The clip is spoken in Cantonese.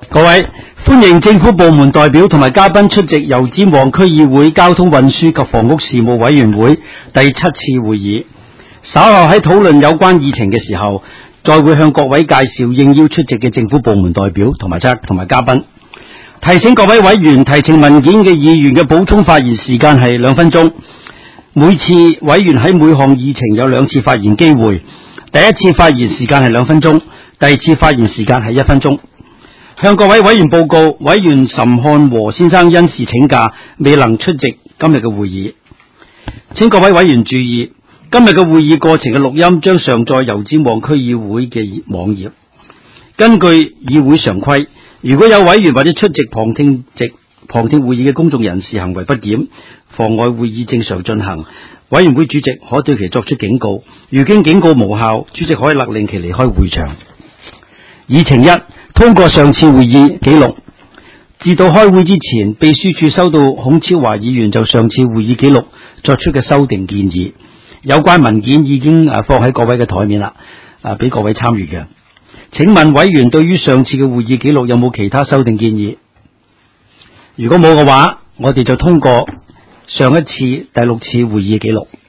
各位，歡迎政府部門代表同埋嘉賓出席油尖旺區議會交通運輸及房屋事務委員會第7次會議。稍後喺討論有關議程嘅時候，再會向各位介紹應邀出席嘅政府部門代表同埋嘉賓。提醒各位委員，提呈文件嘅議員嘅補充發言時間係2分鐘。每次委員喺每項議程有2次發言機會。第一次發言時間係2分鐘，第二次發言時間係1分鐘。向各位委員報告，委員岑漢和先生因事請假，未能出席今日嘅會議。請各位委員注意，今日嘅會議過程嘅錄音將上載油尖旺區議會嘅網頁。根據議會常規，如果有委員或者出席旁聽會議嘅公眾人士行為不檢，妨礙會議正常進行，委員會主席可對其作出警告。如經警告無效，主席可以勒令其離開會場。議程1，通過上次會議記錄。至到開會之前，秘書處收到孔超華議員就上次會議記錄作出嘅修訂建議，有關文件已經放喺各位嘅台面啦，俾各位參與嘅。請問委員對於上次嘅會議記錄有冇其他修訂建議？如果冇嘅話，我哋就通過上一次第6次會議記錄。